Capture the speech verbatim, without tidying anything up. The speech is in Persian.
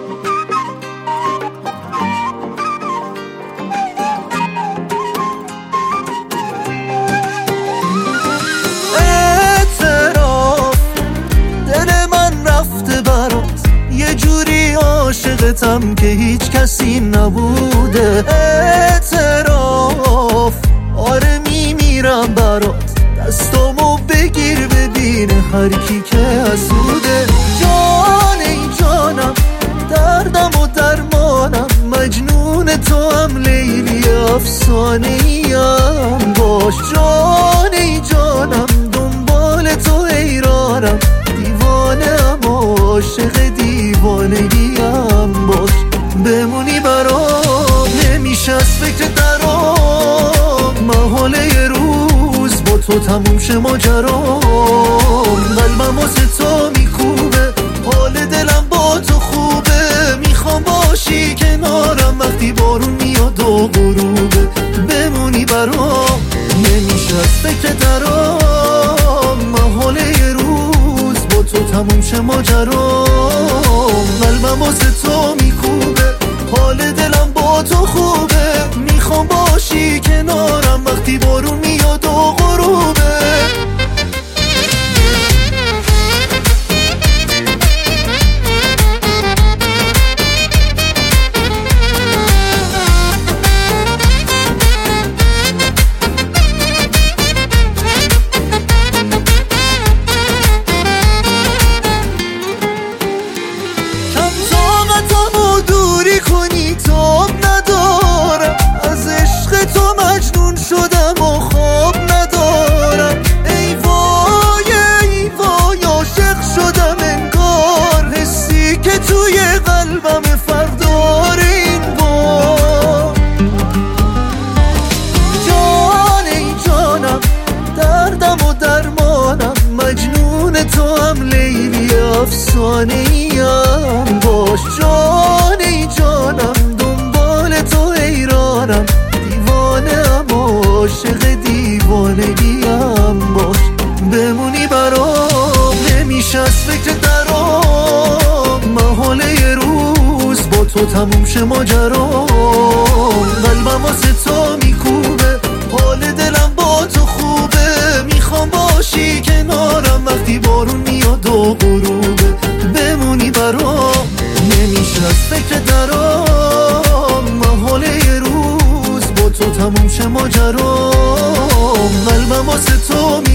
عاشقتم که هیچ کسی نبوده. اعتراف آره میمیرم برات، دستامو بگیر ببینه هر کی که حسوده. جان ای جانم دردم و درمانم، مجنون تو هم لیلی افسانه ایم باش. جان ای جانم دنبال تو حیرانم، دیوانه ام عاشق دیوانگیم باش. بمونی برام نمیشه از فکر درام، محاله یه روز با تو تموم شه ماجرام. قلبم واسه تو میکوبه، حال دلم با تو خوبه، میخوام باشی کنارم وقتی بارون میاد و غروبه. بمونی برام نمیشه از فکر درام، محاله یه روز با تو تموم شه ماجرام. قلبم واسه تو میکوبه، حال دلم با تو خوبه، میخوام باشی کنارم وقتی بارون میاد و غروبه. کنی تاب ندارم، از عشق تو مجنون شدم و خواب ندارم. ای وای ای وای عاشق شدم انگار، حسی که توی قلبم فردار این بار. جان ای جانم دردم و درمانم، مجنون تو هم لیلی افسانه ایم باش. جان ای جانم دنبال تو حیرانم، دیوانه ام عاشق دیوانگیم باش. بمونی برام نمیشه از فکر درام، محاله یه روز با تو تموم شه ماجرام. قلبم واسه تو میکوبه، حال دلم با تو خوبه، میخوام باشی کنارم وقتی بارون میاد و غروبه. بمونی برام نمیشه از فکر درام، محاله یه روز با تو تموم شه ماجرام. قلبم واسه تو